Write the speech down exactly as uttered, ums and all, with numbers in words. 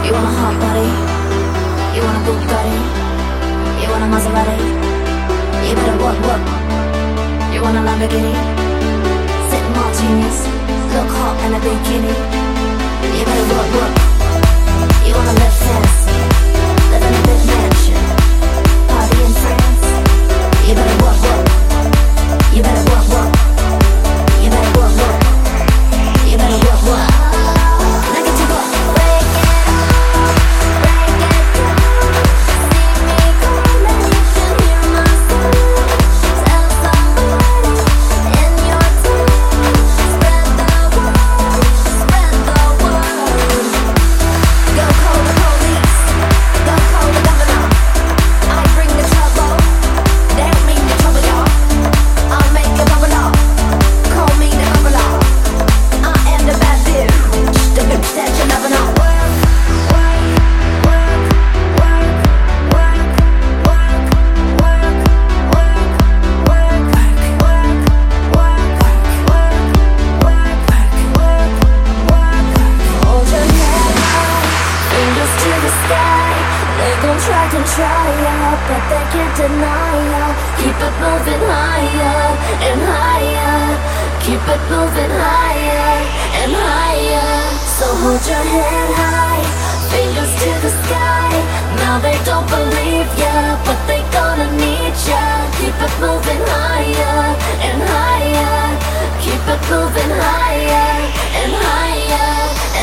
You want a hot body? You want a Bugatti? You want a Maserati? You better work, work. You want a Lamborghini? Sit martinis, look hot in a bikini. You better work, work. You wanna live fancy, live in a big mansion, party in France. You better work, work. You better work, work. You better work, work. You better work, work. Look at your butt. Break it off, break it down. See me calling, you can hear my sound. Tell somebody in your town. Spread the word, spread the word. Go call the police, go call the governor. I bring the trouble, they don't mean the trouble, y'all. I'll make a bubble up, call me the bubble up. I am the bad bitch, the bitch that you never know. Work, work, work, work, work, work, work, work, work, work, work, work, work, work, work. Hold your head high, fingers to the sky. They gon' try to try ya, but they can't deny ya. Keep it moving higher and higher. Keep it moving higher and higher. So hold your head high, fingers to the sky. Now they don't believe ya, but they gonna need ya. Keep it moving higher and higher. Keep it moving higher and higher